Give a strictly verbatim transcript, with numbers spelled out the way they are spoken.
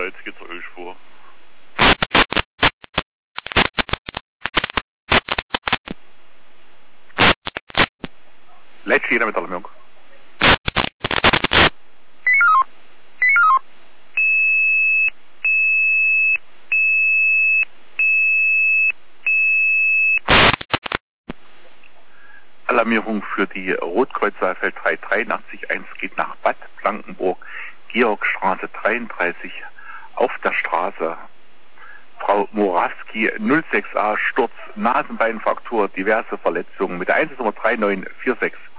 Salzgitter zur Ölspur. Leitsch jeder mit Alarmierung. Alarmierung für die Rotkreuz-Saalfeld drei dreiundachtzig eins geht nach Bad Blankenburg, Georgstraße dreiunddreißig auf der Straße. Frau Morawski null sechs a, Sturz, Nasenbeinfraktur, diverse Verletzungen mit der Einsatznummer drei neun vier sechs.